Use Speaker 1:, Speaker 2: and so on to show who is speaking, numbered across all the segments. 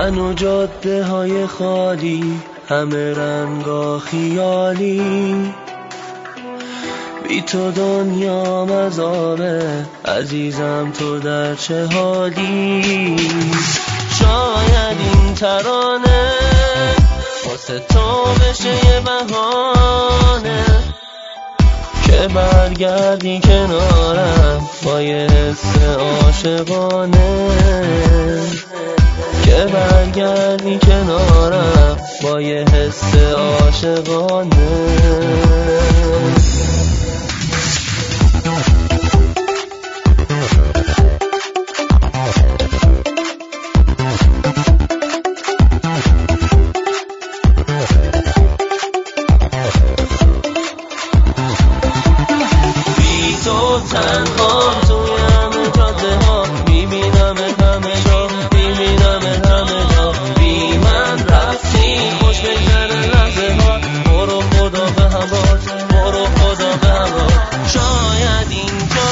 Speaker 1: من و جاده های خالی، همه رنگا خیالی. بی تو دنیام عذابه، عزیزم تو در چه حالی. شاید این ترانه واسه تو بشه یه بهانه که برگردی کنارم با یه حس عاشقانه، که برگردی کنارم با یه حس عاشقانه. تنها توی همه جاده ها میبینم همه جا، میبینم همه جا. بی من رفتی خوش بگذره لحظه ها، برو خدا به هوات، برو خدا به هوات. شاید این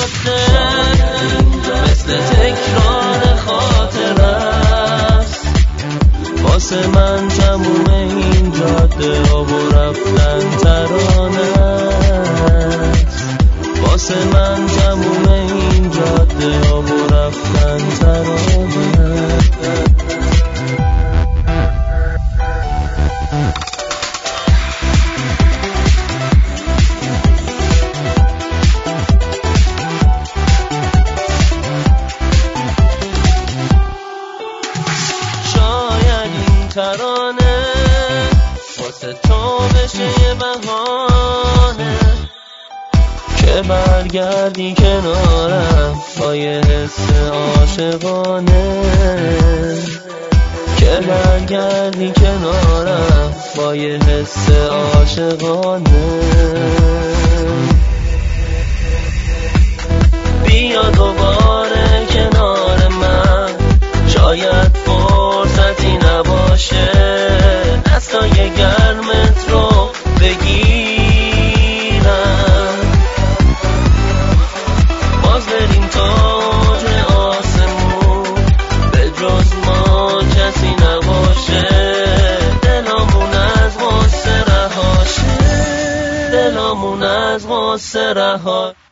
Speaker 1: جاده مثل تکرار خاطره است، واسه من تموم این جاده ها و رفتن ترانه است، واسه من تموم این جاده ها و رفتن ترانه. شاید این ترانه واسه تو بشه یه بهانه که برگردی کنارم با یه حس عاشقانه، که برگردی کنارم با یه حس عاشقانه. بیا دوباره کنار من، شاید فرصتی نباشه دستای گرمت رو بگیرم، باز بریم تاج آسمون، به جز ما کسی نباشه، دلامون از غصه رهاشه، دلامون از غصه رهاشه.